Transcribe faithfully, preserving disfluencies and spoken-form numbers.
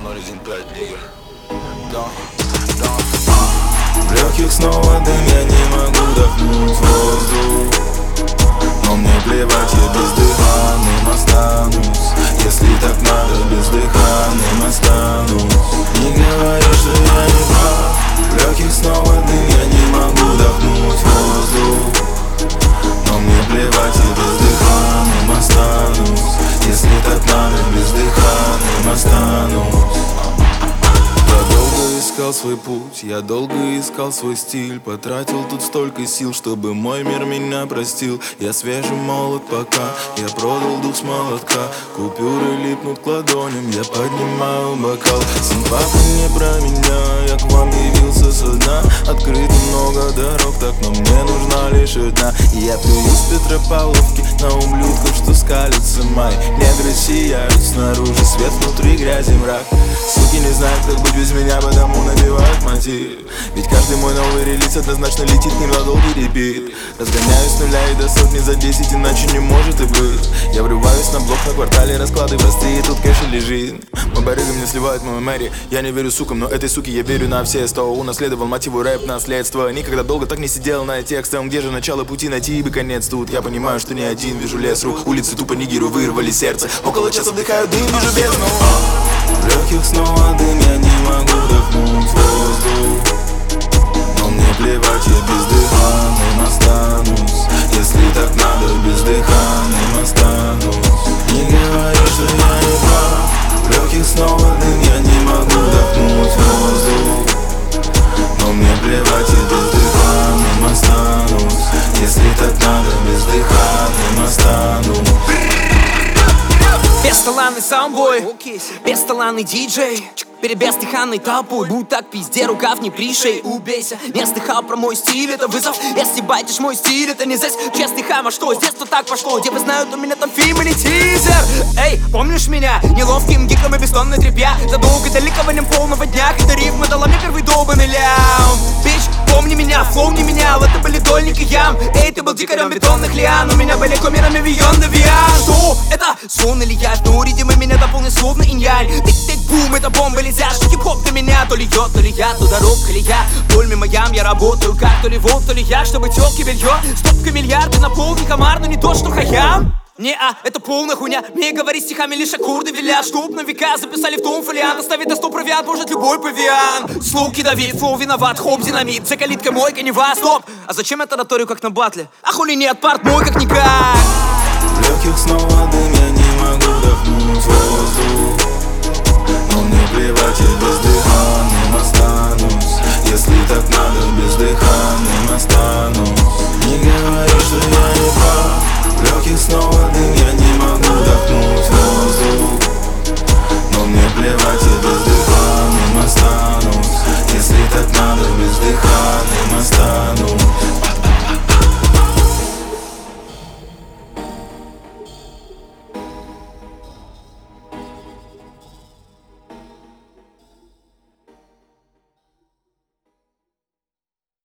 ноль один пять, нигер. Да, да. В легких снова дым, я не могу вдохнуть воздух. Но мне плевать, я бездыханным останусь. Если так надо, бездыханным останусь. Не говори, что я не прав. В легких снова дым, я не могу вдохнуть воздух. Но мне плевать, я бездыханным останусь. Если так надо, бездыханным останусь. Я долго искал свой путь, я долго искал свой стиль. Потратил тут столько сил, чтобы мой мир меня простил. Я свежий молод пока, я продал дух с молотка. Купюры липнут к ладоням, я поднимаю бокал. Симпаты не про меня, я к вам явился со дна. Открыто много дорог, так, но мне нужна лишь одна. И я плюю с Петропавловки на ублюдков, что скалится май. Негры сияют снаружи, свет внутри, грязи мрак. Суки не знают, как быть без меня, потому набивают мотив. Ведь каждый мой новый релиз однозначно летит к ним на долгий репит. Разгоняюсь с нуля и до сотни за десять, иначе не может и быть. Я врываюсь на блок на квартале, расклады простые, тут кэш лежит. Мой барыга мне сливает мою мэри. Я не верю сукам, но этой суке я верю на все сто. Унаследовал мотиву рэп наследство. Никогда долго так не сидел над текстом. Где же начало пути, найти бы конец тут? Я понимаю, что не один, вижу лес рук. Улицы тупо нигеру вырвали сердце. Около часа вдыхаю дым, вижу бездну. В легких снова дым, я не могу вдохнуть воздух. Но мне плевать, я бездыханным останусь. Если так надо, бездыханным останусь. Не говори, что я не прав. В легких снова дым, я не могу вдохнуть воздух. Но мне плевать, я бездыханным останусь. Если так надо, бездыханным останусь. Бесталанный саундбой, бесталанный диджей, перед бездыханной толпой. Будь так пизде, рукав не пришей, убейся. Не слыхал про мой стиль, это вызов. Если байтишь мой стиль, это не здесь. Честный хам, а что? С детства так пошло. Девы знают, у меня там фильм или тизер. Эй, помнишь меня? Неловким гиком и бессонной тряпья. Задолго до ликованием полного дня, когда рифма дала мне первый долбанный лям. Бич, помни меня, флоу не менял. Это были дольник и ям. Эй, ты был дикарем бетонных лиан. У меня были кумирами Вион де Виан. Что это? Сон или я? Ну, ритмы меня дополнят словно инь-янь. Тик-тик-бум, это бомба летят. Что хип-хоп для меня, то ли йод, то ли я, то дорога или я. Боль мимо ям, я работаю как то ли вот, то ли я. Чтобы тёлки белье, стопка миллиарды на пол, не комар, но не то, что хаям. Не-а, это полная хуйня. Мне говорить стихами лишь аккорды велят. Чтоб на века записали в том фолиант. Оставить до сто провиант может любой павиан. Слуги Давид, флоу виноват, хоп, динамит. За калиткой мойка, не вас, стоп. А зачем я тараторию как на батле? А хули нет, парт мой как никак. В легких снова дым,